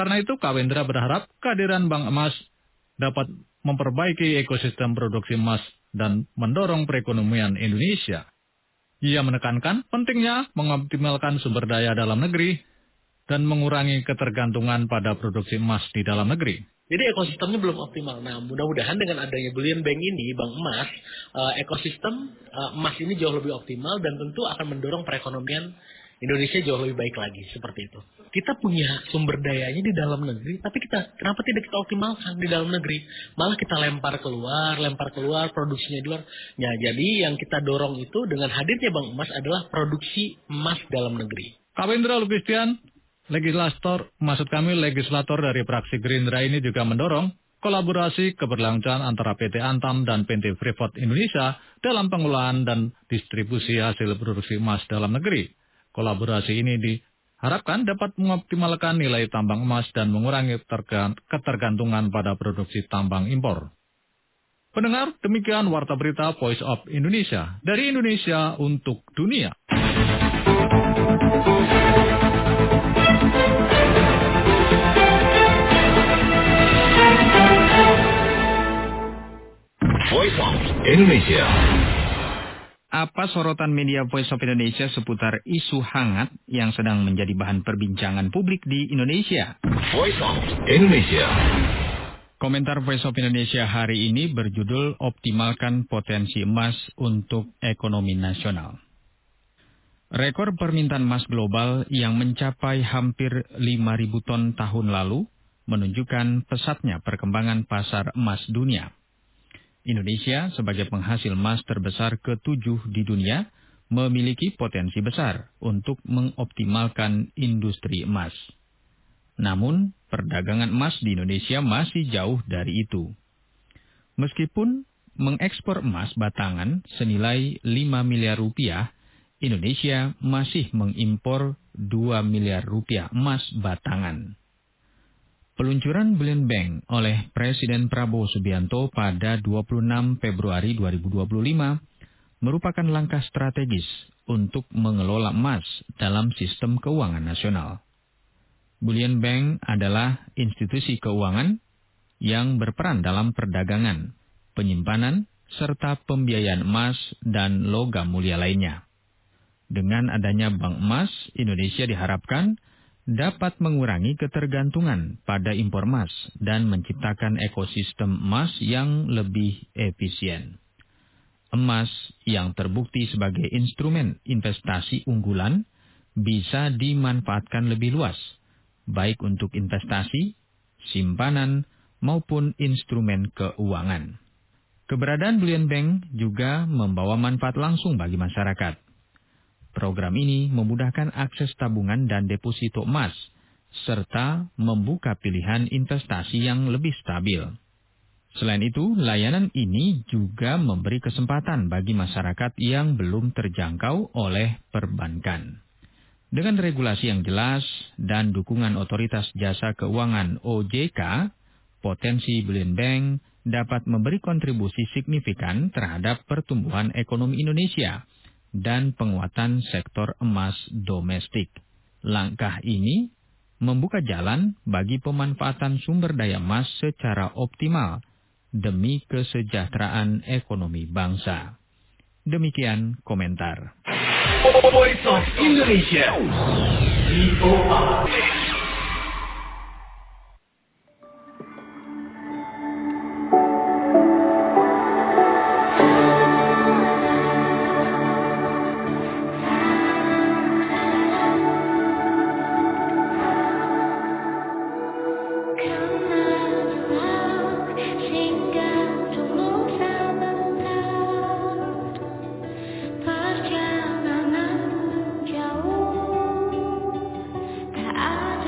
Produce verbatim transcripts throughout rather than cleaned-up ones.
Karena itu, Kawendra berharap kehadiran Bank Emas dapat memperbaiki ekosistem produksi emas dan mendorong perekonomian Indonesia. Ia menekankan pentingnya mengoptimalkan sumber daya dalam negeri dan mengurangi ketergantungan pada produksi emas di dalam negeri. Jadi ekosistemnya belum optimal. Nah, mudah-mudahan dengan adanya Bullion Bank ini, Bank Emas, uh, ekosistem uh, emas ini jauh lebih optimal dan tentu akan mendorong perekonomian Indonesia jauh lebih baik lagi, seperti itu. Kita punya sumber dayanya di dalam negeri, tapi kita kenapa tidak kita optimalkan di dalam negeri? Malah kita lempar keluar, lempar keluar, produksinya di luar. Ya, jadi yang kita dorong itu dengan hadirnya Bank Emas adalah produksi emas dalam negeri. Kawendra Lukistian, legislator, maksud kami legislator dari fraksi Gerindra ini juga mendorong kolaborasi keberlanjutan antara P T Antam dan P T Freeport Indonesia dalam pengolahan dan distribusi hasil produksi emas dalam negeri. Kolaborasi ini diharapkan dapat mengoptimalkan nilai tambang emas dan mengurangi ketergantungan pada produksi tambang impor. Pendengar, demikian Warta Berita Voice of Indonesia dari Indonesia untuk dunia. Voice of Indonesia. Apa sorotan media Voice of Indonesia seputar isu hangat yang sedang menjadi bahan perbincangan publik di Indonesia? Voice of Indonesia. Komentar Voice of Indonesia hari ini berjudul Optimalkan Potensi Emas untuk Ekonomi Nasional. Rekor permintaan emas global yang mencapai hampir lima ribu ton tahun lalu menunjukkan pesatnya perkembangan pasar emas dunia. Indonesia sebagai penghasil emas terbesar ketujuh di dunia memiliki potensi besar untuk mengoptimalkan industri emas. Namun, perdagangan emas di Indonesia masih jauh dari itu. Meskipun mengekspor emas batangan senilai lima miliar rupiah, Indonesia masih mengimpor dua miliar rupiah emas batangan. Peluncuran Bullion Bank oleh Presiden Prabowo Subianto pada dua puluh enam Februari dua ribu dua puluh lima merupakan langkah strategis untuk mengelola emas dalam sistem keuangan nasional. Bullion Bank adalah institusi keuangan yang berperan dalam perdagangan, penyimpanan, serta pembiayaan emas dan logam mulia lainnya. Dengan adanya Bank Emas, Indonesia diharapkan dapat mengurangi ketergantungan pada impor emas dan menciptakan ekosistem emas yang lebih efisien. Emas yang terbukti sebagai instrumen investasi unggulan bisa dimanfaatkan lebih luas, baik untuk investasi, simpanan, maupun instrumen keuangan. Keberadaan Bullion Bank juga membawa manfaat langsung bagi masyarakat. Program ini memudahkan akses tabungan dan deposito emas, serta membuka pilihan investasi yang lebih stabil. Selain itu, layanan ini juga memberi kesempatan bagi masyarakat yang belum terjangkau oleh perbankan. Dengan regulasi yang jelas dan dukungan Otoritas Jasa Keuangan O J K, potensi Bullion Bank dapat memberi kontribusi signifikan terhadap pertumbuhan ekonomi Indonesia dan penguatan sektor emas domestik. Langkah ini membuka jalan bagi pemanfaatan sumber daya emas secara optimal demi kesejahteraan ekonomi bangsa. Demikian komentar. Voice of Indonesia. V O A. Perjalanan jauh tak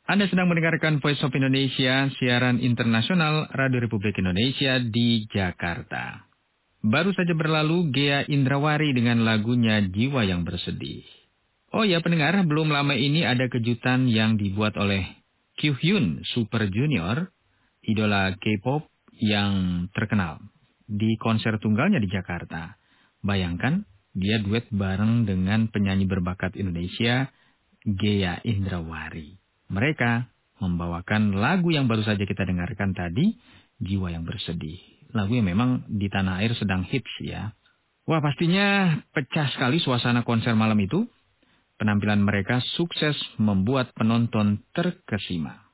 Anda sedang mendengarkan Voice of Indonesia, siaran internasional Radio Republik Indonesia di Jakarta. Baru saja berlalu Ghea Indrawari dengan lagunya Jiwa yang Bersedih. Oh ya pendengar, belum lama ini ada kejutan yang dibuat oleh Kyuhyun Super Junior, idola K-pop yang terkenal, di konser tunggalnya di Jakarta. Bayangkan, dia duet bareng dengan penyanyi berbakat Indonesia, Ghea Indrawari. Mereka membawakan lagu yang baru saja kita dengarkan tadi, Jiwa yang Bersedih. Lagu yang memang di tanah air sedang hits ya. Wah pastinya pecah sekali suasana konser malam itu. Penampilan mereka sukses membuat penonton terkesima.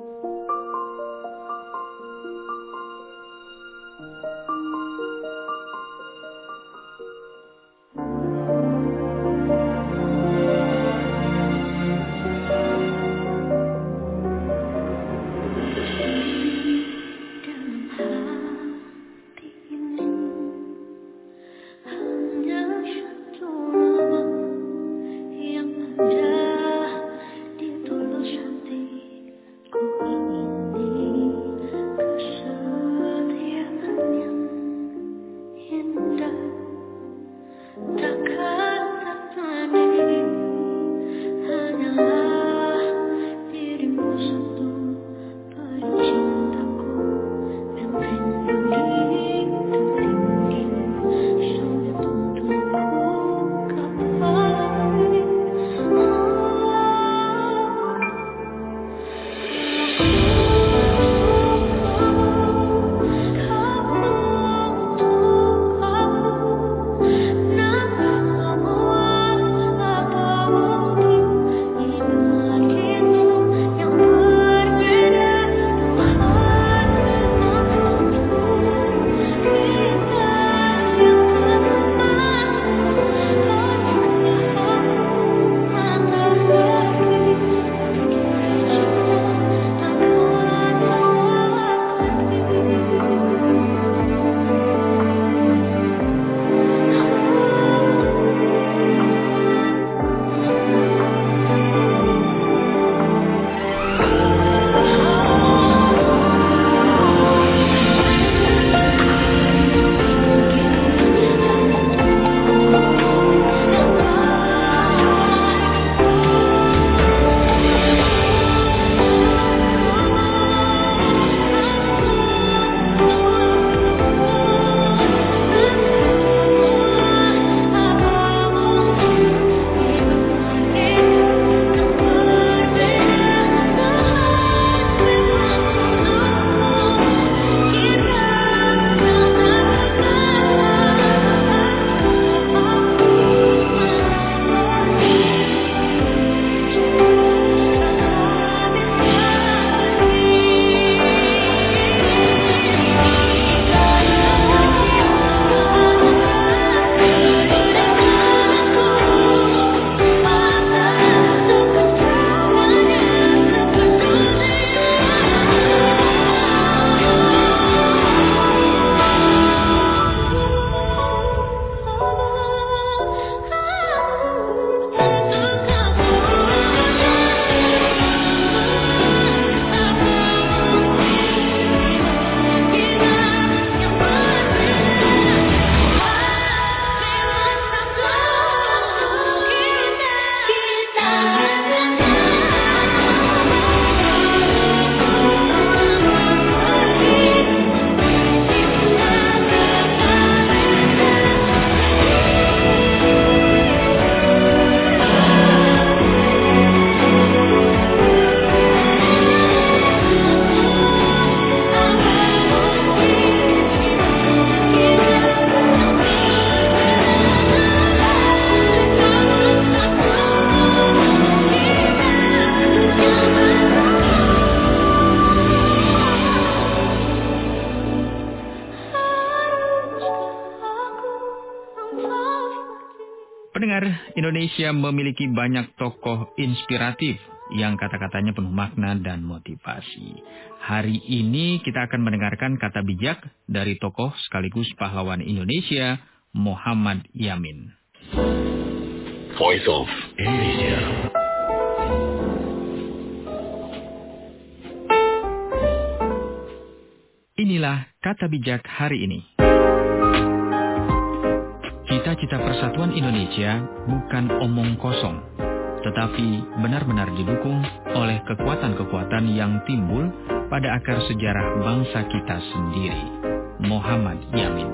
Pendengar, Indonesia memiliki banyak tokoh inspiratif yang kata-katanya penuh makna dan motivasi. Hari ini kita akan mendengarkan kata bijak dari tokoh sekaligus pahlawan Indonesia, Muhammad Yamin. Voice of Indonesia. inilah kata bijak hari ini. Cita-cita persatuan Indonesia bukan omong kosong, tetapi benar-benar didukung oleh kekuatan-kekuatan yang timbul pada akar sejarah bangsa kita sendiri. Muhammad Yamin.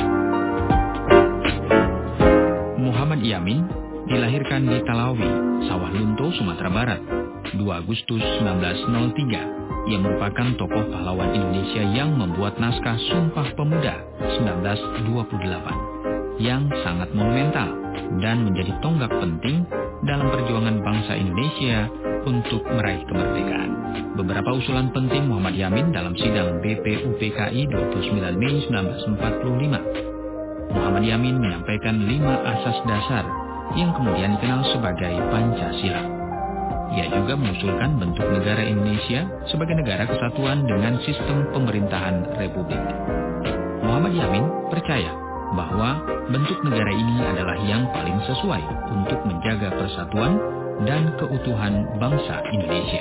Muhammad Yamin dilahirkan di Talawi, Sawah Lunto, Sumatera Barat, dua Agustus seribu sembilan ratus tiga. Ia merupakan tokoh pahlawan Indonesia yang membuat naskah Sumpah Pemuda seribu sembilan ratus dua puluh delapan yang sangat monumental dan menjadi tonggak penting dalam perjuangan bangsa Indonesia untuk meraih kemerdekaan. Beberapa usulan penting Muhammad Yamin dalam sidang B P U P K I dua puluh sembilan Mei seribu sembilan ratus empat puluh lima. Muhammad Yamin menyampaikan lima asas dasar yang kemudian dikenal sebagai Pancasila. Ia juga mengusulkan bentuk negara Indonesia sebagai negara kesatuan dengan sistem pemerintahan republik. Muhammad Yamin percaya bahwa bentuk negara ini adalah yang paling sesuai untuk menjaga persatuan dan keutuhan bangsa Indonesia.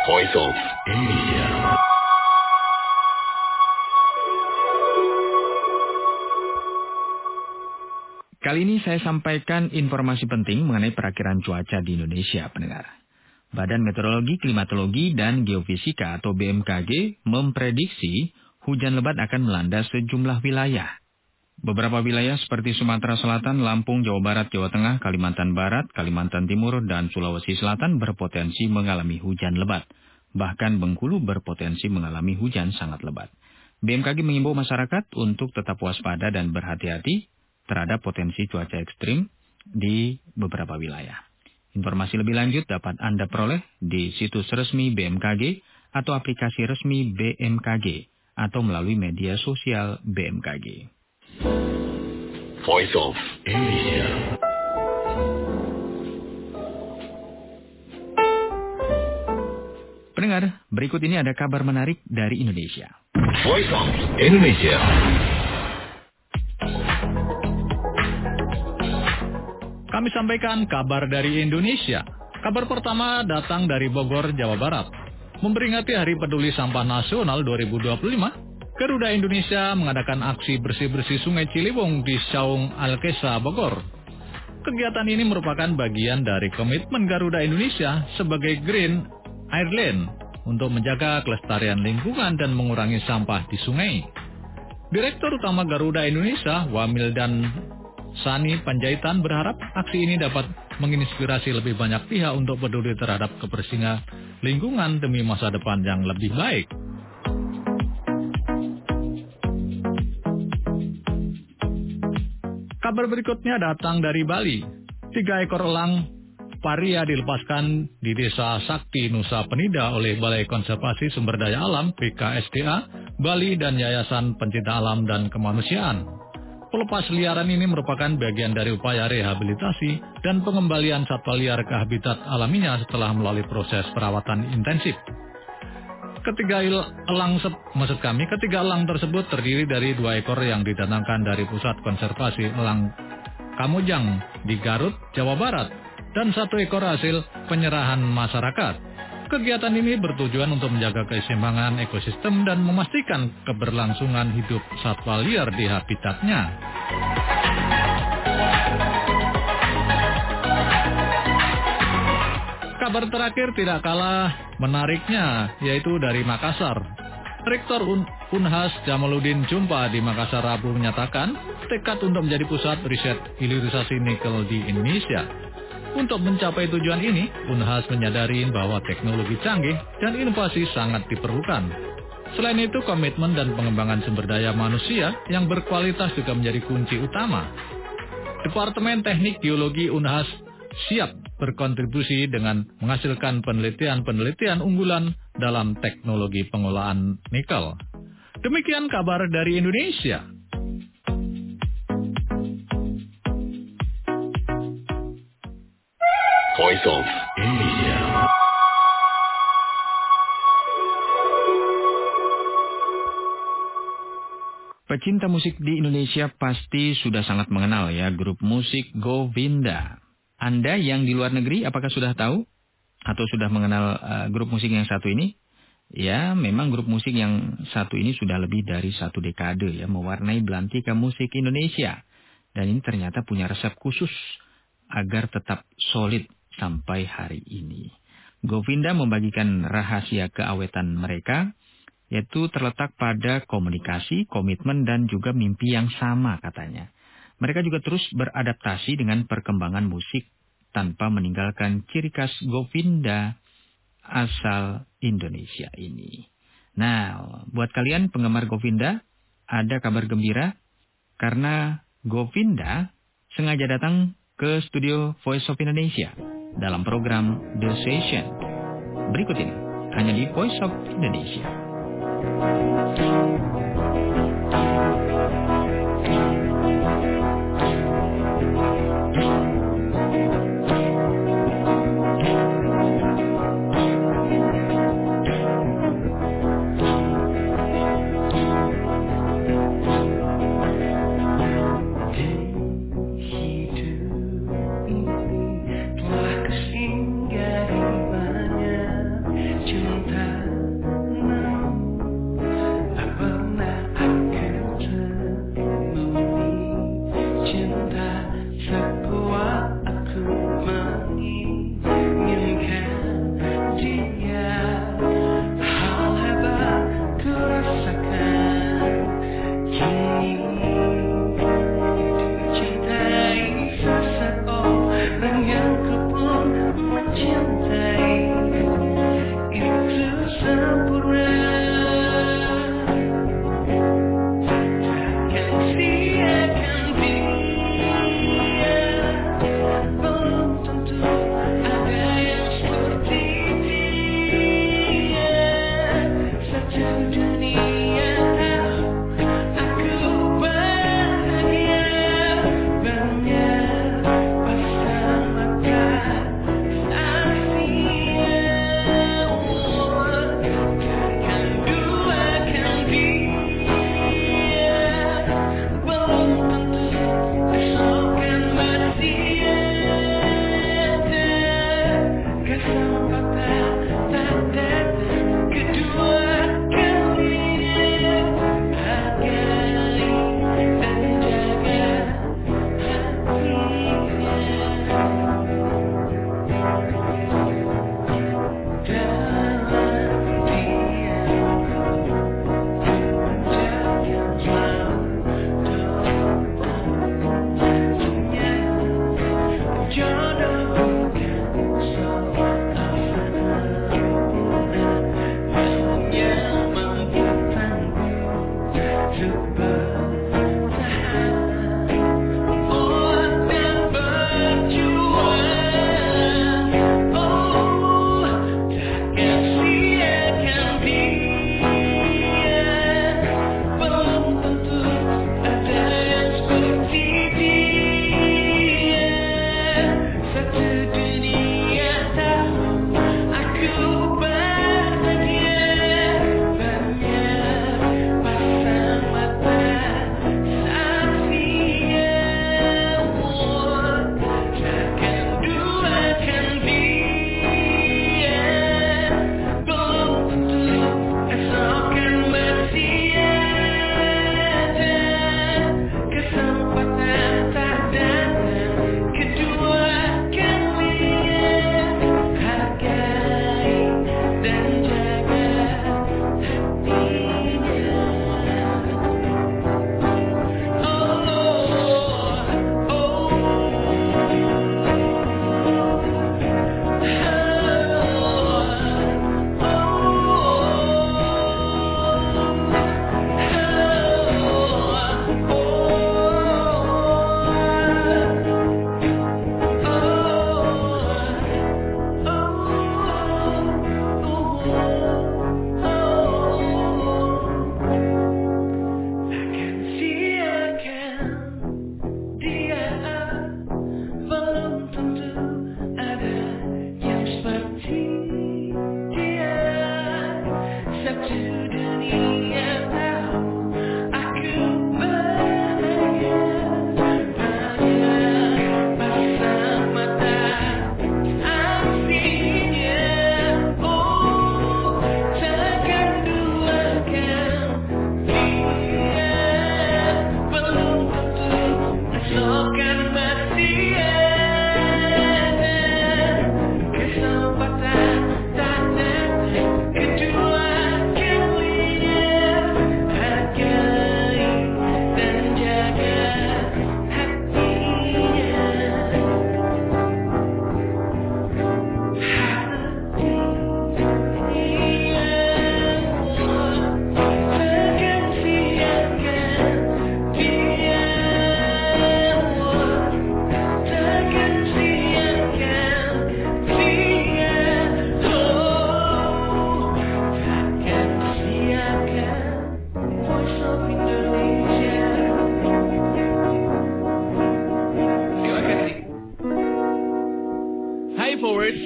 Voice of Indonesia. Kali ini saya sampaikan informasi penting mengenai perakiraan cuaca di Indonesia, pendengar. Badan Meteorologi, Klimatologi, dan Geofisika atau B M K G memprediksi hujan lebat akan melanda sejumlah wilayah. Beberapa wilayah seperti Sumatera Selatan, Lampung, Jawa Barat, Jawa Tengah, Kalimantan Barat, Kalimantan Timur, dan Sulawesi Selatan berpotensi mengalami hujan lebat. Bahkan Bengkulu berpotensi mengalami hujan sangat lebat. B M K G mengimbau masyarakat untuk tetap waspada dan berhati-hati terhadap potensi cuaca ekstrim di beberapa wilayah. Informasi lebih lanjut dapat Anda peroleh di situs resmi B M K G atau aplikasi resmi B M K G atau melalui media sosial B M K G. Voice of Indonesia. Pendengar, berikut ini ada kabar menarik dari Indonesia. Voice of Indonesia. Kami sampaikan kabar dari Indonesia. Kabar pertama datang dari Bogor, Jawa Barat. Memperingati Hari Peduli Sampah Nasional dua ribu dua puluh lima, Garuda Indonesia mengadakan aksi bersih-bersih Sungai Ciliwung di Saung Alkesa, Bogor. Kegiatan ini merupakan bagian dari komitmen Garuda Indonesia sebagai Green Airline untuk menjaga kelestarian lingkungan dan mengurangi sampah di sungai. Direktur Utama Garuda Indonesia, Wamildan Sani Panjaitan, berharap aksi ini dapat menginspirasi lebih banyak pihak untuk peduli terhadap kebersihan lingkungan demi masa depan yang lebih baik. Kabar berikutnya datang dari Bali. Tiga ekor elang paria dilepaskan di Desa Sakti Nusa Penida oleh Balai Konservasi Sumber Daya Alam B K S D A, Bali, dan Yayasan Pencinta Alam dan Kemanusiaan. Pelepas liaran ini merupakan bagian dari upaya rehabilitasi dan pengembalian satwa liar ke habitat alaminya setelah melalui proses perawatan intensif. Ketiga elang, maksud kami, ketiga elang tersebut terdiri dari dua ekor yang didatangkan dari Pusat Konservasi Elang Kamojang di Garut, Jawa Barat, dan satu ekor hasil penyerahan masyarakat. Kegiatan ini bertujuan untuk menjaga keseimbangan ekosistem dan memastikan keberlangsungan hidup satwa liar di habitatnya. Kabar terakhir tidak kalah menariknya, yaitu dari Makassar. Rektor Un- Unhas Jamaluddin Jumpa di Makassar Rabu menyatakan tekad untuk menjadi pusat riset hilirisasi nikel di Indonesia. Untuk mencapai tujuan ini, Unhas menyadari bahwa teknologi canggih dan inovasi sangat diperlukan. Selain itu, komitmen dan pengembangan sumber daya manusia yang berkualitas juga menjadi kunci utama. Departemen Teknik Geologi Unhas siap berkontribusi dengan menghasilkan penelitian-penelitian unggulan dalam teknologi pengolahan nikel. Demikian kabar dari Indonesia. Voice of Indonesia. Pecinta musik di Indonesia pasti sudah sangat mengenal ya grup musik Govinda. Anda yang di luar negeri apakah sudah tahu atau sudah mengenal uh, grup musik yang satu ini? Ya, memang grup musik yang satu ini sudah lebih dari satu dekade ya mewarnai belantika musik Indonesia. Dan ini ternyata punya resep khusus agar tetap solid sampai hari ini. Govinda membagikan rahasia keawetan mereka, yaitu terletak pada komunikasi, komitmen, dan juga mimpi yang sama katanya. Mereka juga terus beradaptasi dengan perkembangan musik tanpa meninggalkan ciri khas Govinda asal Indonesia ini. Nah, buat kalian penggemar Govinda, ada kabar gembira karena Govinda sengaja datang ke studio Voice of Indonesia dalam program The Session. Berikut ini, hanya di Voice of Indonesia. Telah kesinggah di banyak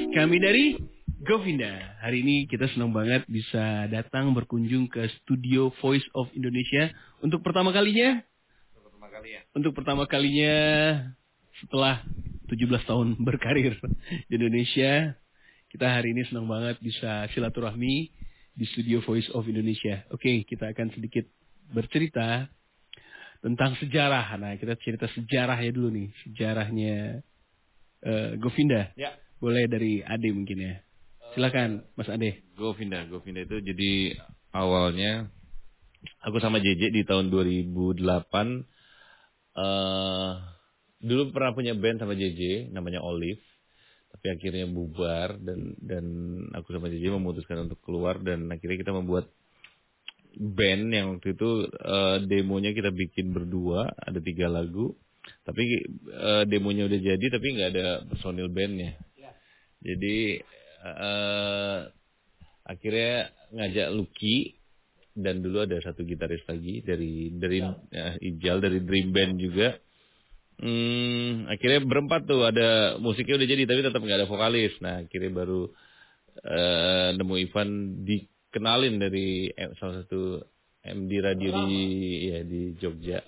kami dari Govinda. Hari ini kita senang banget bisa datang berkunjung ke studio Voice of Indonesia untuk pertama kalinya. Untuk pertama kali ya. Untuk pertama kalinya setelah tujuh belas tahun berkarir di Indonesia, kita hari ini senang banget bisa silaturahmi di studio Voice of Indonesia. Oke, kita akan sedikit bercerita tentang sejarah. Nah, kita cerita sejarahnya dulu nih, sejarahnya uh, Govinda. Ya. Boleh dari Ade mungkin ya. Silakan, Mas Ade. Govinda, Govinda itu jadi awalnya aku sama J J di tahun dua ribu delapan. Uh, dulu pernah punya band sama J J, namanya Olive. Tapi akhirnya bubar dan dan aku sama J J memutuskan untuk keluar dan akhirnya kita membuat band yang waktu itu uh, demonya kita bikin berdua, ada tiga lagu. Tapi uh, demonya udah jadi tapi nggak ada personil bandnya. Jadi uh, akhirnya ngajak Lucky dan dulu ada satu gitaris lagi dari dari uh, Ijal dari Dream Band juga. Hmm, akhirnya berempat tuh, ada musiknya udah jadi tapi tetap nggak ada vokalis. Nah akhirnya baru uh, nemu Ivan, dikenalin dari salah satu M D radio di ya di Jogja.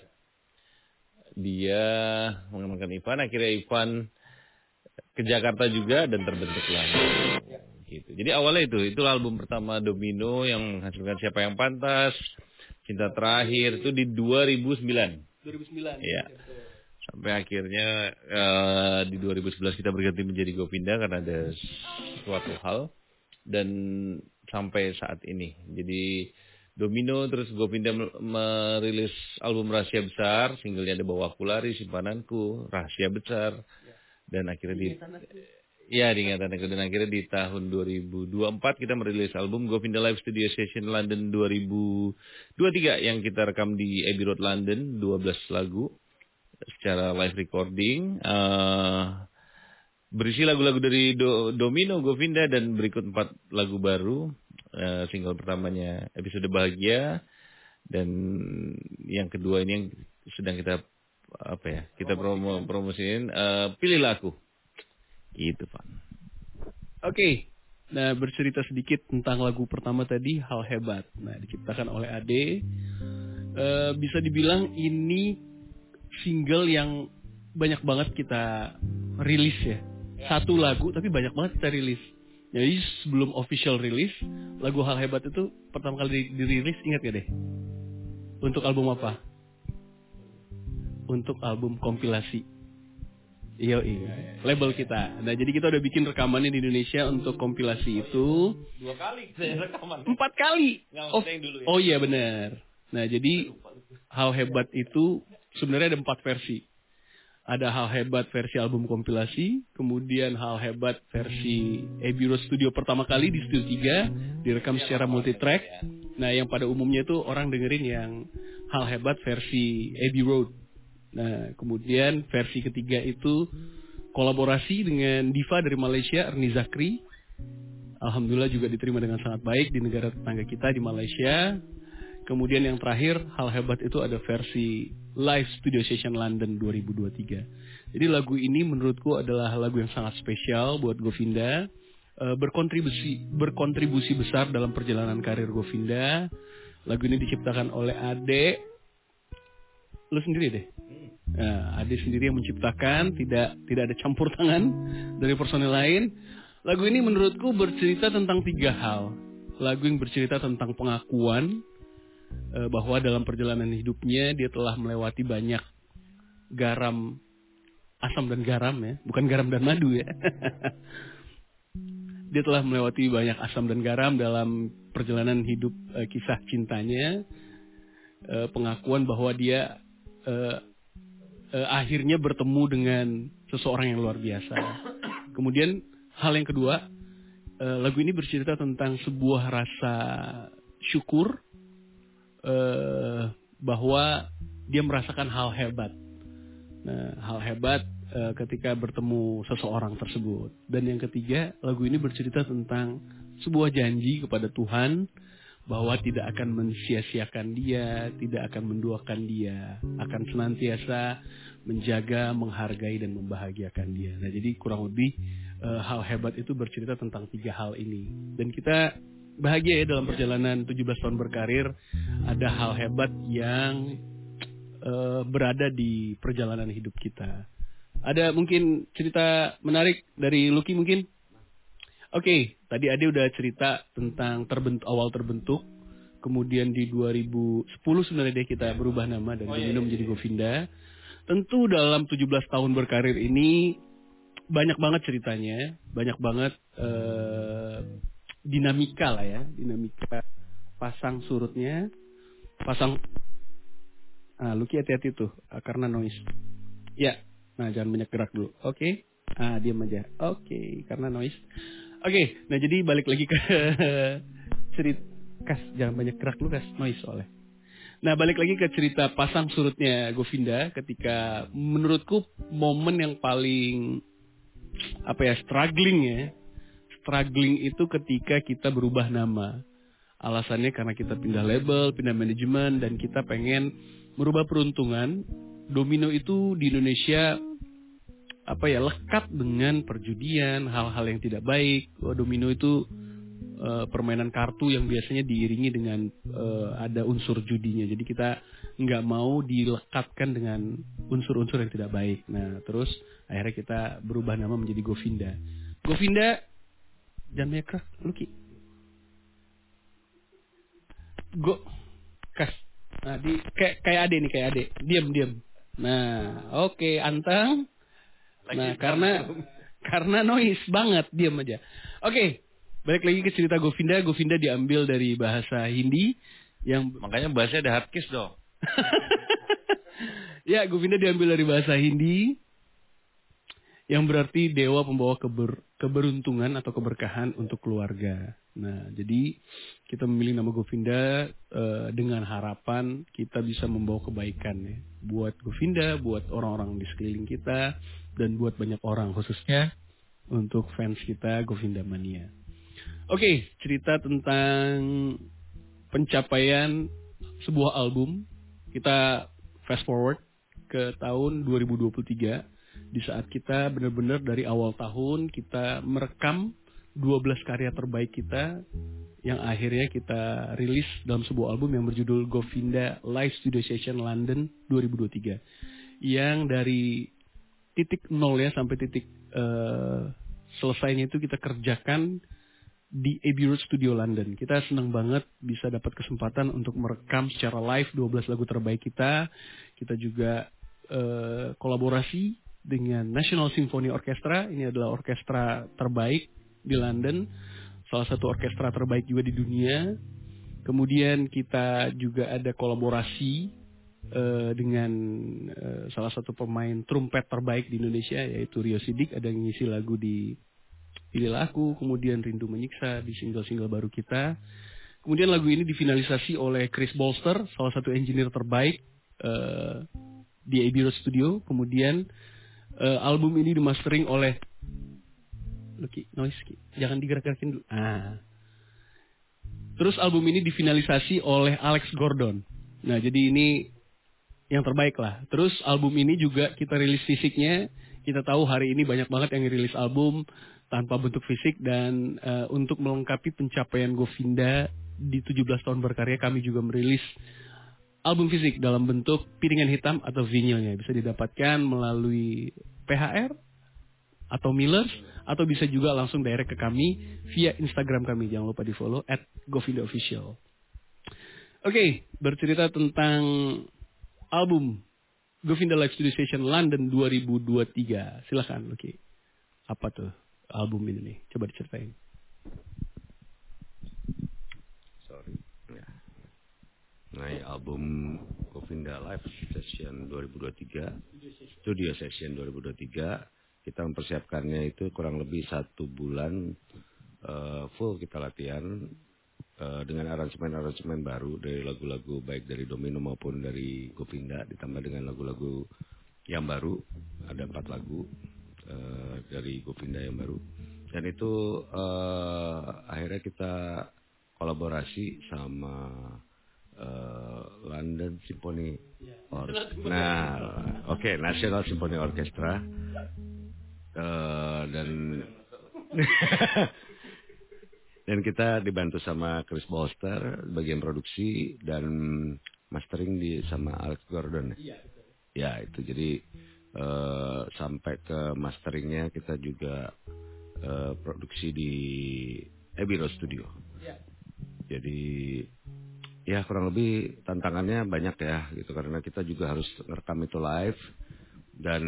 Dia mengenalkan Ivan, akhirnya Ivan ke Jakarta juga dan terbentuklah gitu. Jadi awalnya itu itu album pertama Domino yang menghasilkan Siapa Yang Pantas, Cinta Terakhir itu di dua ribu sembilan. dua ribu sembilan. Iya. Sampai akhirnya uh, di dua ribu sebelas kita berganti menjadi Govinda karena ada suatu hal dan sampai saat ini. Jadi Domino terus Govinda merilis album Rahasia Besar, singlenya ada Bawa Aku Lari, Simpananku, Rahasia Besar. Dan akhirnya di ya diingatan aku dan akhirnya di tahun dua ribu dua puluh empat kita merilis album Govinda Live Studio Session London dua ribu dua puluh tiga yang kita rekam di Abbey Road London, dua belas lagu secara live recording, uh, berisi lagu-lagu dari Do, Domino Govinda dan berikut empat lagu baru. Uh, single pertamanya Episode Bahagia dan yang kedua ini yang sedang kita apa ya kita promo promosiin uh, Pilihlah Aku gitu Pak. Oke, okay. Nah bercerita sedikit tentang lagu pertama tadi, Hal Hebat. Nah diciptakan oleh Ade. Uh, bisa dibilang ini single yang banyak banget kita rilis ya. Satu lagu tapi banyak banget kita rilis. Jadi sebelum official rilis, lagu Hal Hebat itu pertama kali dirilis, ingat gak deh? Untuk album apa? Untuk album kompilasi. Iya, iya. Label kita. Nah, jadi kita udah bikin rekamannya di Indonesia untuk kompilasi itu. Dua kali saya rekaman. Empat kali. Oh, dulu ya. Oh iya benar. Nah, jadi Hal Hebat itu sebenarnya ada empat versi. Ada Hal Hebat versi album kompilasi, kemudian Hal Hebat versi Abbey Road Studio pertama kali di Studio tiga, direkam secara multitrack. Nah, yang pada umumnya itu orang dengerin yang Hal Hebat versi Abbey Road. Nah, kemudian versi ketiga itu kolaborasi dengan diva dari Malaysia, Ernie Zakri. Alhamdulillah juga diterima dengan sangat baik di negara tetangga kita di Malaysia. Kemudian yang terakhir, Hal Hebat itu ada versi Live Studio Session London dua ribu dua puluh tiga. Jadi lagu ini menurutku adalah lagu yang sangat spesial buat Govinda. E, berkontribusi berkontribusi besar dalam perjalanan karir Govinda. Lagu ini diciptakan oleh Ade. Lu sendiri deh. Nah, Ade sendiri yang menciptakan, tidak tidak ada campur tangan dari personel lain. Lagu ini menurutku bercerita tentang tiga hal. Lagu yang bercerita tentang pengakuan bahwa dalam perjalanan hidupnya dia telah melewati banyak garam, asam dan garam ya, bukan garam dan madu ya. Dia telah melewati banyak asam dan garam dalam perjalanan hidup, uh, kisah cintanya, uh, pengakuan bahwa dia uh, uh, akhirnya bertemu dengan seseorang yang luar biasa. Kemudian hal yang kedua, uh, lagu ini bercerita tentang sebuah rasa syukur, Uh, bahwa dia merasakan hal hebat. Nah, hal hebat uh, ketika bertemu seseorang tersebut. Dan yang ketiga, lagu ini bercerita tentang sebuah janji kepada Tuhan bahwa tidak akan mensia-siakan dia, tidak akan menduakan dia, akan senantiasa menjaga, menghargai dan membahagiakan dia. Nah, jadi kurang lebih uh, hal hebat itu bercerita tentang tiga hal ini. Dan kita bahagia ya dalam perjalanan tujuh belas tahun berkarir, ada hal hebat yang uh, berada di perjalanan hidup kita. Ada mungkin cerita menarik dari Lucky mungkin? Oke, okay, tadi Ade udah cerita tentang terbentuk, awal terbentuk, kemudian di dua ribu sepuluh sebenarnya deh kita berubah nama dan oh, iya, iya, menjadi Govinda. Tentu dalam tujuh belas tahun berkarir ini banyak banget ceritanya, banyak banget uh, dinamika lah ya, dinamika pasang surutnya, pasang. Ah, Lucky hati-hati tuh karena noise. Ya, nah jangan banyak gerak dulu. Oke, okay. Ah diam aja. Oke, okay, karena noise. Oke, okay, nah jadi balik lagi ke cerita, Kas, jangan banyak gerak dulu Kas, noise soalnya. Nah balik lagi ke cerita pasang surutnya Govinda ketika menurutku momen yang paling apa ya struggling ya, struggling itu ketika kita berubah nama. Alasannya karena kita pindah label, pindah manajemen dan kita pengen merubah peruntungan. Domino itu di Indonesia apa ya lekat dengan perjudian, hal-hal yang tidak baik. Domino itu uh, permainan kartu yang biasanya diiringi dengan uh, ada unsur judinya. Jadi kita nggak mau dilekatkan dengan unsur-unsur yang tidak baik. Nah terus akhirnya kita berubah nama menjadi Govinda. Govinda, jangan banyak gerak, Lucky. Go, Kas. Nah di kayak kayak Ade nih kayak Ade, diam diam. Nah oke okay, Antang. Nah, karena karena noise banget, diam aja. Oke, okay, balik lagi ke cerita Govinda. Govinda diambil dari bahasa Hindi yang makanya bahasanya ada hardkiss dong. Ya, Govinda diambil dari bahasa Hindi yang berarti dewa pembawa keber, keberuntungan atau keberkahan untuk keluarga. Nah, jadi kita memilih nama Govinda uh, dengan harapan kita bisa membawa kebaikan ya. Buat Govinda, buat orang-orang di sekeliling kita, dan buat banyak orang khususnya untuk fans kita Govinda Mania. Oke, cerita tentang pencapaian sebuah album. Kita fast forward ke tahun dua ribu dua puluh tiga. Di saat kita benar-benar dari awal tahun kita merekam dua belas karya terbaik kita yang akhirnya kita rilis dalam sebuah album yang berjudul Govinda Live Studio Session London dua ribu dua puluh tiga. Yang dari titik nol ya sampai titik uh, selesainya itu kita kerjakan di Abbey Road Studio London. Kita senang banget bisa dapat kesempatan untuk merekam secara live dua belas lagu terbaik kita. Kita juga uh, kolaborasi dengan National Symphony Orchestra. Ini adalah orkestra terbaik di London, salah satu orkestra terbaik juga di dunia. Kemudian kita juga ada kolaborasi uh, dengan uh, salah satu pemain trumpet terbaik di Indonesia, yaitu Rio Sidik. Ada yang ngisi lagu di Pilihlah Aku, kemudian Rindu Menyiksa di single-single baru kita. Kemudian lagu ini difinalisasi oleh Chris Bolster, salah satu engineer terbaik uh, di Abbey Road Studio. Kemudian uh, album ini dimastering oleh Lucky, noise, jangan digerak-gerakin dulu. Ah. Terus album ini difinalisasi oleh Alex Gordon. Nah, jadi ini yang terbaik lah. Terus album ini juga kita rilis fisiknya. Kita tahu hari ini banyak banget yang rilis album tanpa bentuk fisik. Dan uh, untuk melengkapi pencapaian Govinda di tujuh belas tahun berkarya, kami juga merilis album fisik dalam bentuk piringan hitam atau vinylnya. Bisa didapatkan melalui P H R atau Millers, atau bisa juga langsung direct ke kami via Instagram kami. Jangan lupa di follow at Govinda Official. Oke, okay, bercerita tentang album Govinda Live Studio Session London dua ribu dua puluh tiga. Silakan, oke. Okay. Apa tuh album ini nih? Coba diceritain. Sorry. Ya. Nah, album Govinda Live Session dua ribu dua puluh tiga, Studio Session dua ribu dua puluh tiga. Kita mempersiapkannya itu kurang lebih satu bulan uh, full kita latihan uh, dengan aransemen-aransemen baru dari lagu-lagu baik dari Domino maupun dari Govinda, ditambah dengan lagu-lagu yang baru. Ada empat lagu uh, dari Govinda yang baru, dan itu uh, akhirnya kita kolaborasi sama uh, London Symphony Orchestra. Nah, oke, okay, National Symphony Orchestra. Uh, dan dan kita dibantu sama Chris Bolster bagian produksi dan mastering di sama Alex Gordon. Ya, itu jadi uh, sampai ke masteringnya kita juga uh, produksi di Abbey Road Studio. Jadi ya kurang lebih tantangannya banyak ya gitu karena kita juga harus ngerekam itu live dan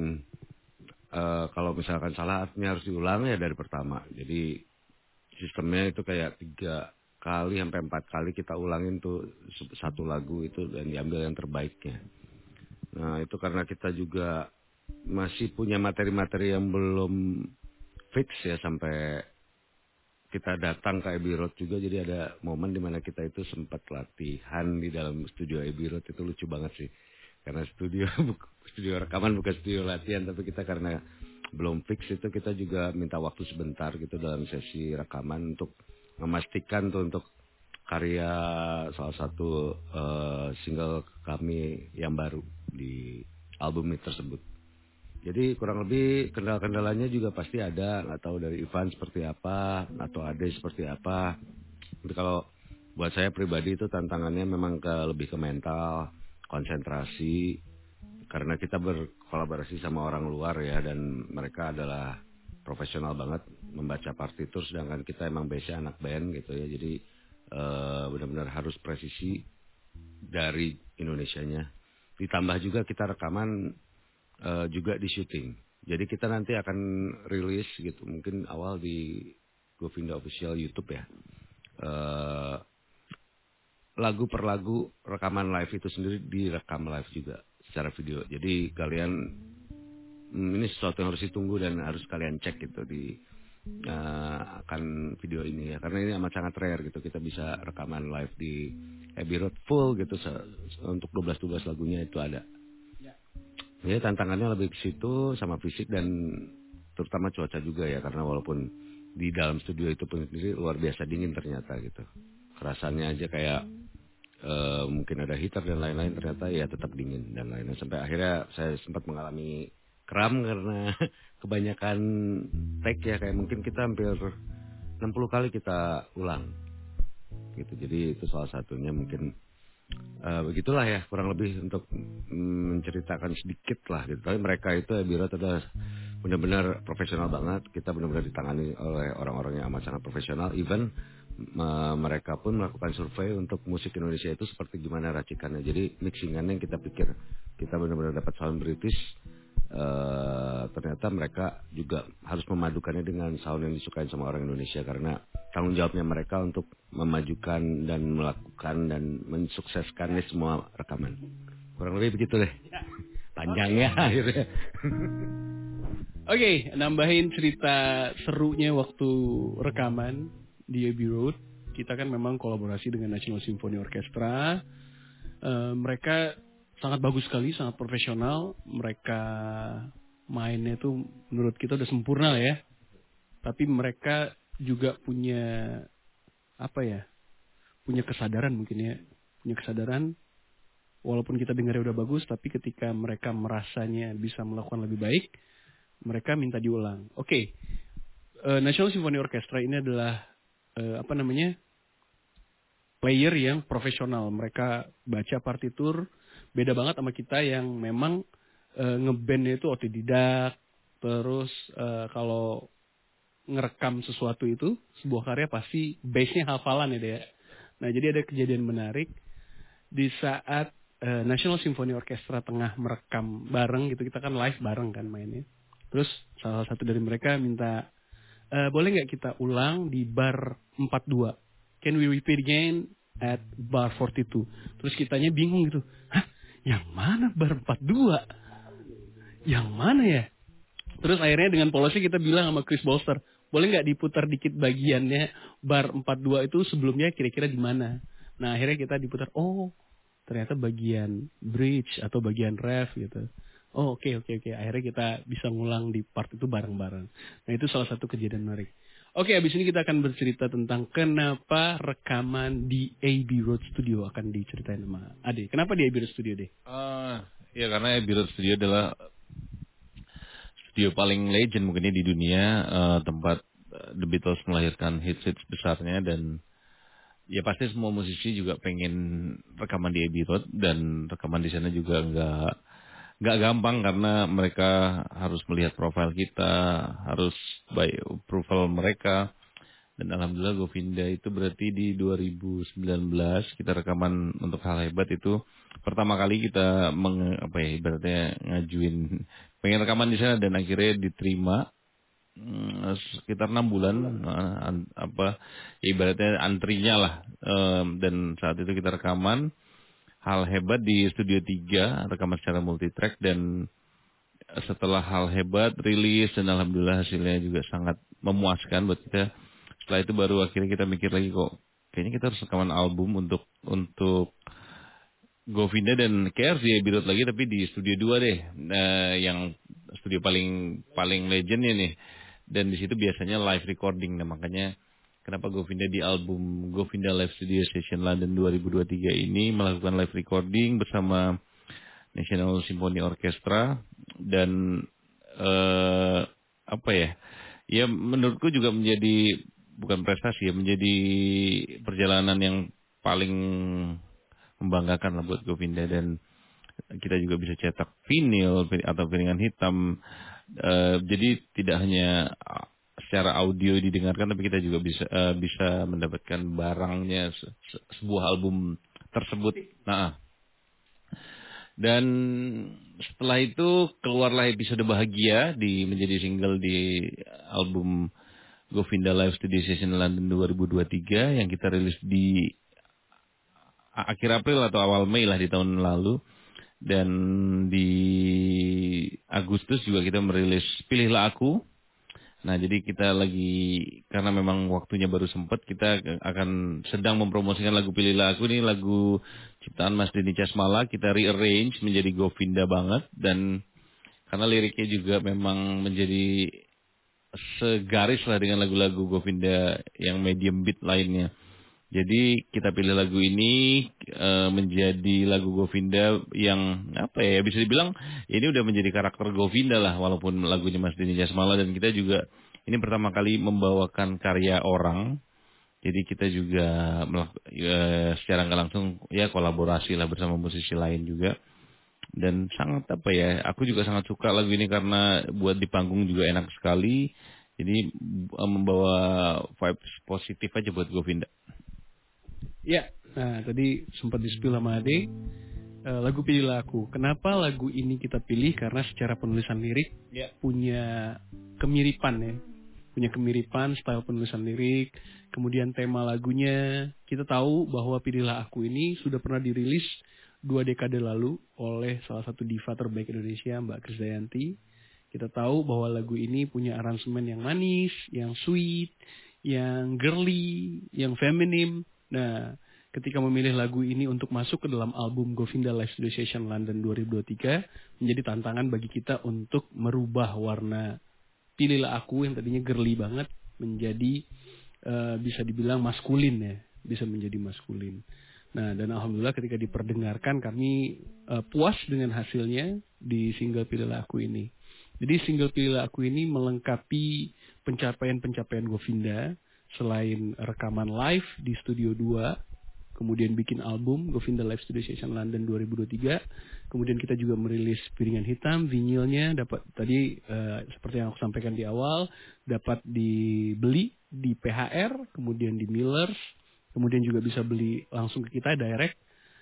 uh, kalau misalkan salah artinya harus diulang ya dari pertama. Jadi sistemnya itu kayak tiga kali sampai empat kali kita ulangin tuh satu lagu itu dan diambil yang terbaiknya. Nah itu karena kita juga masih punya materi-materi yang belum fix ya sampai kita datang ke Abbey Road juga, jadi ada momen dimana kita itu sempat latihan di dalam studio Abbey Road. Itu lucu banget sih karena studio studio rekaman bukan studio latihan, tapi kita karena belum fix itu kita juga minta waktu sebentar gitu dalam sesi rekaman untuk memastikan tuh untuk karya salah satu uh, single kami yang baru di album tersebut. Jadi kurang lebih kendala-kendalanya juga pasti ada, nggak tahu dari Ivan seperti apa atau Ade seperti apa. Tapi kalau buat saya pribadi itu tantangannya memang ke lebih ke mental, konsentrasi. Karena kita berkolaborasi sama orang luar ya dan mereka adalah profesional banget membaca partitur sedangkan kita emang base-nya anak band gitu ya. Jadi uh, benar-benar harus presisi dari Indonesianya. Ditambah juga kita rekaman uh, juga di syuting. Jadi kita nanti akan rilis gitu mungkin awal di Govinda Official YouTube ya. Uh, lagu per lagu rekaman live itu sendiri direkam live juga secara video. Jadi kalian hmm, ini sesuatu yang harus ditunggu dan harus kalian cek gitu di uh, akan video ini ya. Karena ini amat sangat rare gitu. Kita bisa rekaman live di Abbey Road full gitu untuk dua belas dua belas lagunya itu ada. Jadi tantangannya lebih ke situ sama fisik dan terutama cuaca juga ya karena walaupun di dalam studio itu pun sendiri luar biasa dingin ternyata gitu. Kerasannya aja kayak Uh, mungkin ada heater dan lain-lain ternyata ya tetap dingin dan lain-lain sampai akhirnya saya sempat mengalami kram karena kebanyakan take ya kayak mungkin kita hampir enam puluh kali kita ulang gitu. Jadi itu salah satunya mungkin uh, begitulah ya kurang lebih untuk menceritakan sedikit lah gitu. Tapi mereka itu ya Abbey Road adalah benar-benar profesional banget. Kita benar-benar ditangani oleh orang-orang yang amat sangat profesional. Even mereka pun melakukan survei untuk musik Indonesia itu seperti gimana racikannya. Jadi mixingannya yang kita pikir kita benar-benar dapat sound British, uh, ternyata mereka juga harus memadukannya dengan sound yang disukai sama orang Indonesia karena tanggung jawabnya mereka untuk memajukan dan melakukan dan mensukseskannya semua rekaman. Kurang lebih begitu deh. Panjangnya akhirnya. Oke, okay, nambahin cerita serunya waktu rekaman di Abbey Road. Kita kan memang kolaborasi dengan National Symphony Orchestra. Uh, mereka sangat bagus sekali, sangat profesional. Mereka mainnya tuh menurut kita udah sempurna ya. Tapi mereka juga punya apa ya? Punya kesadaran mungkin ya. Punya kesadaran walaupun kita dengarnya udah bagus, tapi ketika mereka merasanya bisa melakukan lebih baik, mereka minta diulang. Oke. Okay. Uh, National Symphony Orchestra ini adalah Uh, apa namanya player yang profesional. Mereka baca partitur beda banget sama kita yang memang uh, ngebandnya itu otodidak. Terus uh, kalau ngerekam sesuatu itu sebuah karya pasti base-nya hafalan ya. Nah jadi ada kejadian menarik di saat uh, National Symphony Orchestra tengah merekam bareng gitu, kita kan live bareng kan mainnya. Terus salah satu dari mereka minta Uh, boleh nggak kita ulang di bar empat dua? Can we repeat again at bar forty-two? Terus kitanya bingung gitu. Hah? Yang mana bar empat dua? Yang mana ya? Terus akhirnya dengan polosnya kita bilang sama Chris Bolster, boleh nggak diputar dikit bagiannya bar empat dua itu sebelumnya kira-kira di mana? Nah akhirnya kita diputar, oh ternyata bagian bridge atau bagian ref gitu. Oh oke okay, oke okay, oke. Okay. Akhirnya kita bisa ngulang di part itu bareng-bareng. Nah itu salah satu kejadian menarik. Oke, habis ini kita akan bercerita tentang kenapa rekaman di Abbey Road Studio akan diceritain sama Ade. Kenapa di Abbey Road Studio, Ade? Uh, ya karena Abbey Road Studio adalah studio paling legend mungkinnya di dunia, uh, tempat uh, The Beatles melahirkan hits-hits besarnya, dan ya pasti semua musisi juga pengen rekaman di Abbey Road, dan rekaman di sana juga nggak nggak gampang karena mereka harus melihat profil kita, harus by approval mereka. Dan alhamdulillah Govinda itu berarti di dua ribu sembilan belas kita rekaman untuk Hal Hebat itu pertama kali kita meng, apa ya ibaratnya ngajuin pengen rekaman di sana, dan akhirnya diterima hmm, sekitar enam bulan an, apa ya ibaratnya antrinya lah, um, dan saat itu kita rekaman Hal Hebat di Studio tiga, rekaman secara multitrack, dan setelah Hal Hebat rilis dan alhamdulillah hasilnya juga sangat memuaskan buat kita. Setelah itu baru akhirnya kita mikir lagi, kok kayaknya kita harus rekaman album untuk untuk Govinda, dan kayak harus di Abbey Road lagi tapi di Studio dua deh, nah, yang studio paling paling legendnya nih. Dan di situ biasanya live recording, nah makanya kenapa Govinda di album Govinda Live Studio Session London dua ribu dua puluh tiga ini melakukan live recording bersama National Symphony Orchestra. Dan eh, apa ya, ya menurutku juga menjadi bukan prestasi ya, menjadi perjalanan yang paling membanggakan lah buat Govinda. Dan kita juga bisa cetak vinyl atau piringan hitam, eh, jadi tidak hanya secara audio didengarkan, tapi kita juga bisa uh, bisa mendapatkan barangnya se- se- sebuah album tersebut. Nah, dan setelah itu keluarlah Episode Bahagia di menjadi single di album Govinda Live Studio Session London dua ribu dua puluh tiga yang kita rilis di akhir April atau awal Mei lah di tahun lalu. Dan di Agustus juga kita merilis Pilihlah Aku. Nah, jadi kita lagi, karena memang waktunya baru sempat, kita akan sedang mempromosikan lagu Pilihlah Aku. Ini lagu ciptaan Mas Denny Casmala, kita rearrange menjadi Govinda banget. Dan karena liriknya juga memang menjadi segaris lah dengan lagu-lagu Govinda yang medium beat lainnya. Jadi kita pilih lagu ini e, menjadi lagu Govinda yang apa ya, bisa dibilang ini udah menjadi karakter Govinda lah, walaupun lagunya Mas Denny Casmala. Dan kita juga ini pertama kali membawakan karya orang, jadi kita juga e, secara nggak langsung ya kolaborasi lah bersama musisi lain juga. Dan sangat apa ya, aku juga sangat suka lagu ini karena buat di panggung juga enak sekali. Jadi e, membawa vibes positif aja buat Govinda. Ya, nah tadi sempat di-spill sama Ade, uh, lagu Pilihlah Aku. Kenapa lagu ini kita pilih? Karena secara penulisan lirik ya, punya kemiripan ya. Punya kemiripan style penulisan lirik. Kemudian tema lagunya, kita tahu bahwa Pilihlah Aku ini sudah pernah dirilis dua dekade lalu oleh salah satu diva terbaik Indonesia, Mbak Krisdayanti. Kita tahu bahwa lagu ini punya aransemen yang manis, yang sweet, yang girly, yang feminim. Nah, ketika memilih lagu ini untuk masuk ke dalam album Govinda Live Studio Session London dua ribu dua puluh tiga, menjadi tantangan bagi kita untuk merubah warna Pilihlah Aku yang tadinya girly banget menjadi uh, bisa dibilang maskulin ya, bisa menjadi maskulin. Nah, dan alhamdulillah ketika diperdengarkan kami uh, puas dengan hasilnya di single Pilihlah Aku ini. Jadi single Pilihlah Aku ini melengkapi pencapaian-pencapaian Govinda. Selain rekaman live di Studio dua, kemudian bikin album Govinda Live Studio Session London dua ribu dua puluh tiga, kemudian kita juga merilis piringan hitam, vinilnya dapat tadi uh, seperti yang aku sampaikan di awal, dapat dibeli di P H R, kemudian di Millers, kemudian juga bisa beli langsung ke kita direct.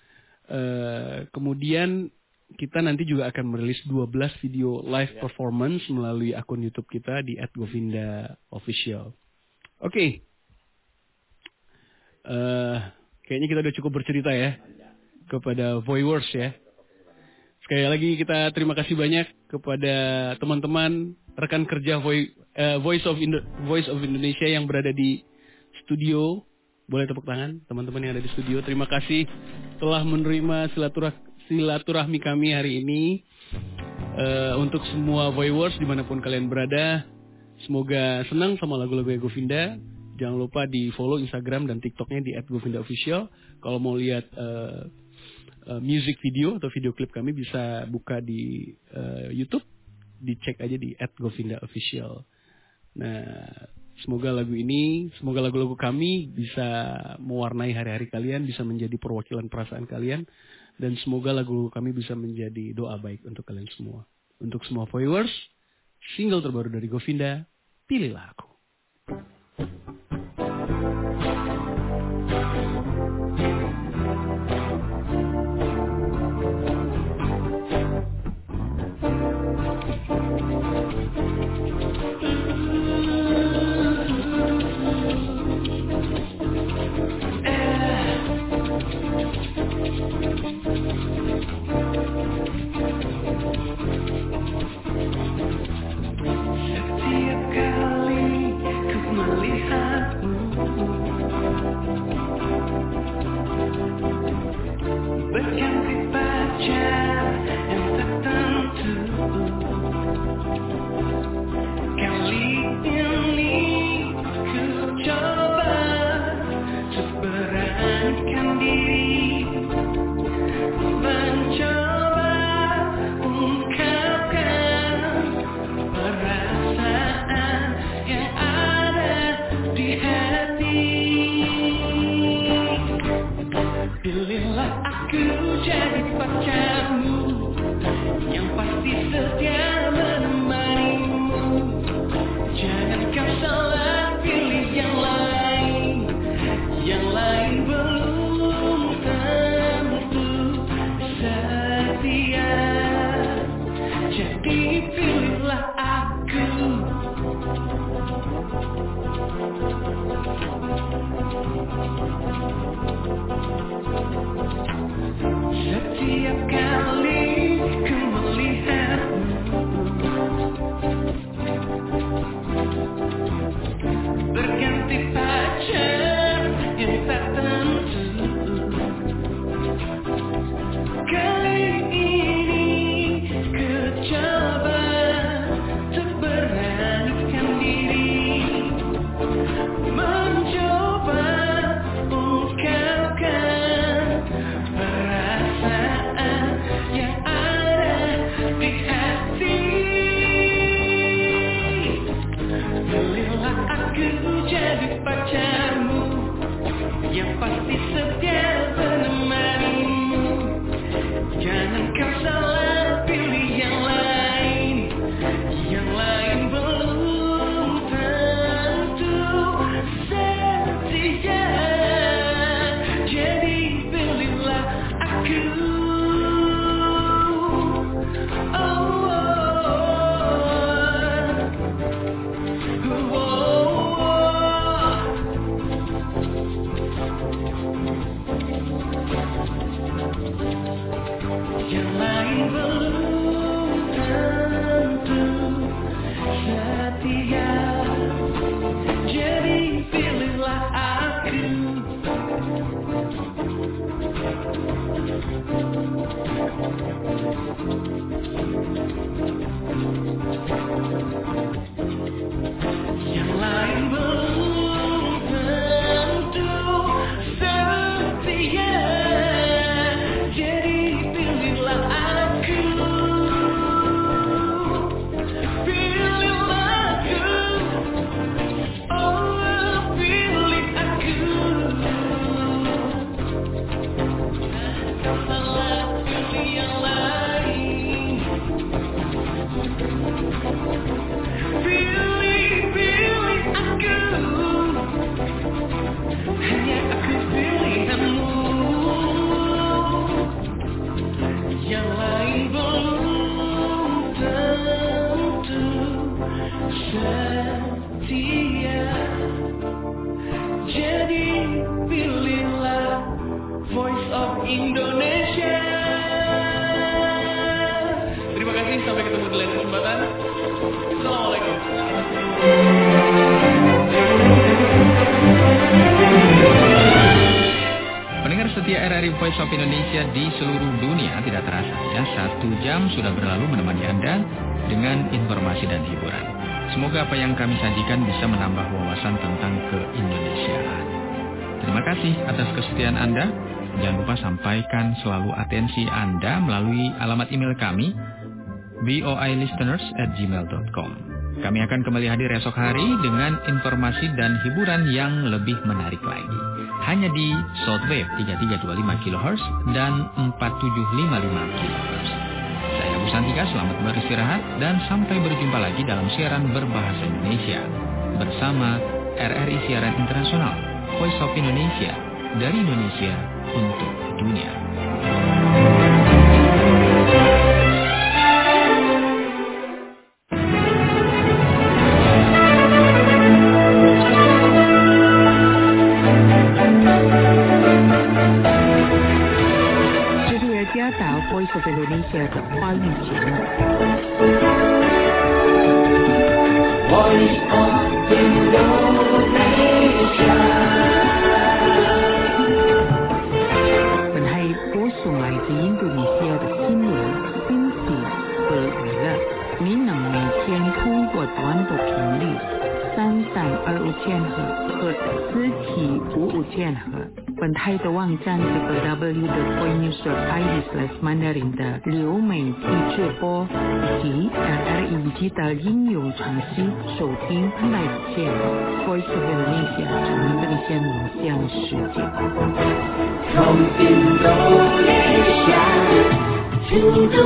Uh, kemudian kita nanti juga akan merilis dua belas video live performance melalui akun YouTube kita di at govinda official. Oke, okay. uh, kayaknya kita udah cukup bercerita ya kepada viewers ya. Sekali lagi kita terima kasih banyak kepada teman-teman rekan kerja Voice, uh, Voice of Indo- Voice of Indonesia yang berada di studio. Boleh tepuk tangan teman-teman yang ada di studio. Terima kasih telah menerima silaturah- silaturahmi kami hari ini. Uh, untuk semua viewers dimanapun kalian berada, Semoga senang sama lagu-lagunya Govinda. Jangan lupa di follow Instagram dan TikToknya di at govinda official. Kalau mau lihat uh, uh, music video atau video klip kami bisa buka di uh, YouTube. Dicek aja di at govinda official. Nah, semoga lagu ini, semoga lagu-lagu kami bisa mewarnai hari-hari kalian, bisa menjadi perwakilan perasaan kalian, dan semoga lagu-lagu kami bisa menjadi doa baik untuk kalian semua. Untuk semua viewers, single terbaru dari Govinda, Pilihlah Aku. Voice of Indonesia di seluruh dunia tidak terasa ya, satu jam sudah berlalu menemani Anda dengan informasi dan hiburan. Semoga apa yang kami sajikan bisa menambah wawasan tentang keindonesiaan. Terima kasih atas kesetiaan Anda. Jangan lupa sampaikan selalu atensi Anda melalui alamat email kami voilisteners at gmail dot com. Kami akan kembali hadir esok hari dengan informasi dan hiburan yang lebih menarik lagi. Hanya di shortwave tiga tiga dua lima kilohertz dan empat tujuh lima lima kilohertz. Saya Bu Santika, selamat beristirahat dan sampai berjumpa lagi dalam siaran berbahasa Indonesia bersama R R I Siaran Internasional, Voice of Indonesia, dari Indonesia untuk dunia. Voice of Indonesia 的华语节目。Voice of Indonesia。本台播送来自印度尼西亚的新闻、风俗和娱乐。您能每天通过短波频率三三二五千赫和四七五五千赫。本台的网站是 double-u double-u double-u dot voinews dot i d slash mandarin 的流媒体直播以及 R R I Digital 应用程序收听 live 节目 Voice of Indonesia 从印度尼西亚面向世界。From Indonesia to the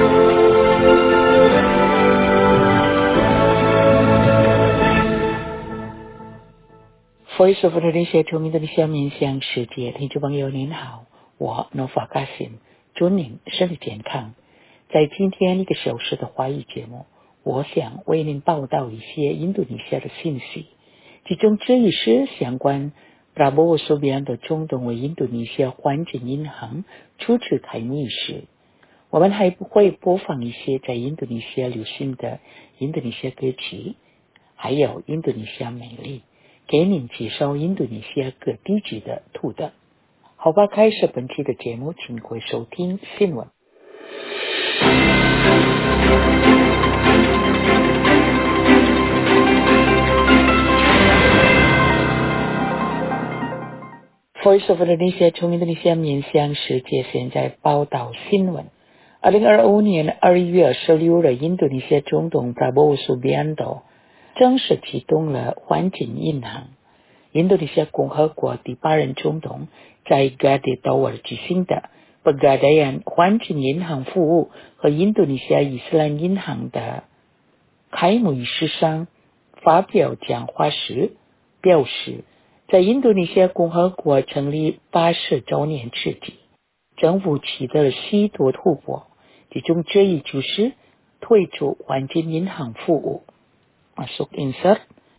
world。Voice of Indonesia 从印度尼西亚面向世界，听众朋友您好，我 Nova Kasim， 祝您身体健康。在今天一个小时的华语节目，我想为您报道一些印度尼西亚的信息，其中这一是相关 Prabowo Subianto 总统为印度尼西亚环境银行主持开幕仪式。我们还会播放一些在印度尼西亚流行的印度尼西亚歌曲，还有印度尼西亚美丽，给您介绍印度尼西亚各地区的土特。好吧，开始本期的节目，请各位收听新闻。Voice of Indonesia 从印度尼西亚面向世界，现在报道新闻。二零二五年二月二十六日，印度尼西亚总统 Prabowo Subianto 正式启动了环境银行。印度尼西亚共和国第八任总统在加迪多尔举行的 Pegadaian 环境银行服务和印度尼西亚伊斯兰银行的开幕仪式上发表讲话时表示，在印度尼西亚共和国成立八十周年之际，政府取得了许多突破，其中之一就是推出环境银行服务。Masuk insert.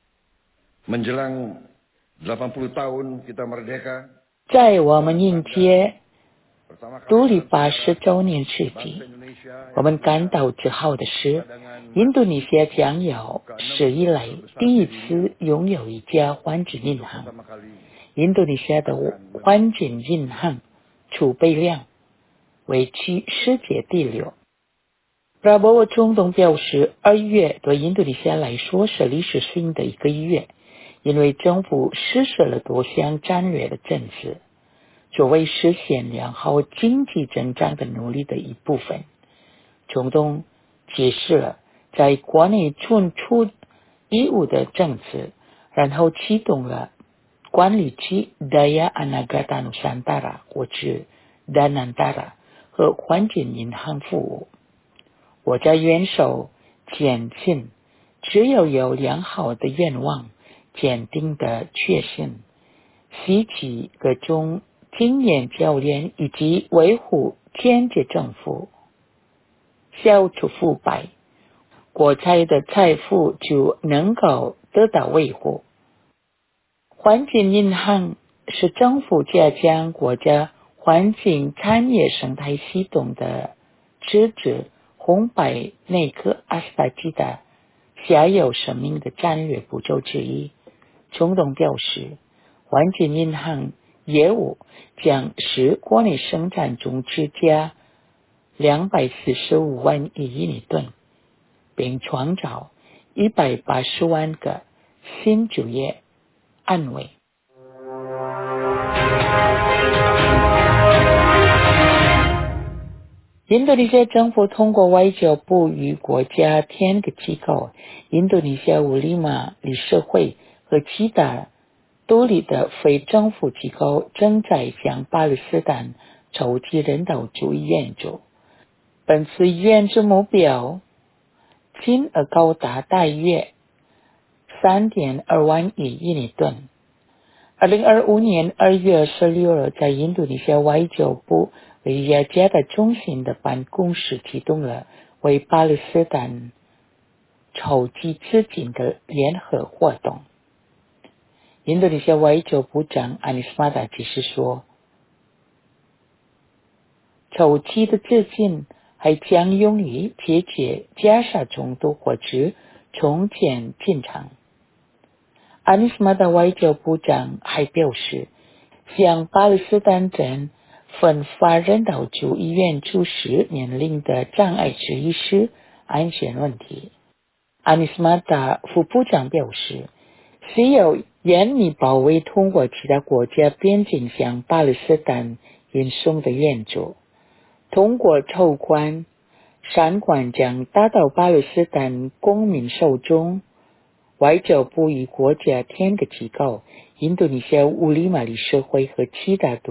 Menjelang delapan puluh tahun kita merdeka. 在我们迎接独立八十周年之际，我们感到自豪的是，印度尼西亚将有史以来第一次拥有一家环境银行。印度尼西亚的环境银行储备量位居世界第六。Prabowo 总统表示，二月对印度尼西亚来说是历史性的一个月，因为政府实施了多项战略的政策，作为实现良好经济增长的努力的一部分。总统解释了在国内存出义务的政策，然后启动了管理区 Daya Anagata Nusantara 或是 Danantara 和环境银行服务。国家元首坚信，只有有良好的愿望、坚定的决心，吸取各种经验教练以及维护经济政府，消除腐败，国家的财富就能够得到维护。环境银行是政府加强国家环境产业生态系统的支持红白内阁阿斯达基的下游生命的战略步骤之一。总统表示，环境银行业务将使国内生产中增加两百四十五万亿尼吨，并创造一百八十万个新就业岗位。印度尼西亚政府通过外交部与国家天个机构、印度尼西亚乌里马理事会和其他独立的非政府机构正在向巴勒斯坦筹集人道主义援助。本次援助目标金额高达大约 三点二万亿印尼盾。二零二五年二月二十六日，在印度尼西亚外交部为雅加达中心的办公室启动了为巴勒斯坦筹集资金的联合活动。印度尼西亚外交部长安尼斯马达解释说，筹集的资金还将用于解决加沙冲突或者重建进程。安尼斯马达外交部长还表示，向巴勒斯坦人分发人道主义援助时面临的障碍之一是安全问题。安尼斯马达副部长表示，需要严密保卫通过其他国家边境向巴勒斯坦运送的援助。通过筹款，善款将达到巴勒斯坦公民手中。外交部与国家天个机构、印度尼西亚乌里马理事会和其他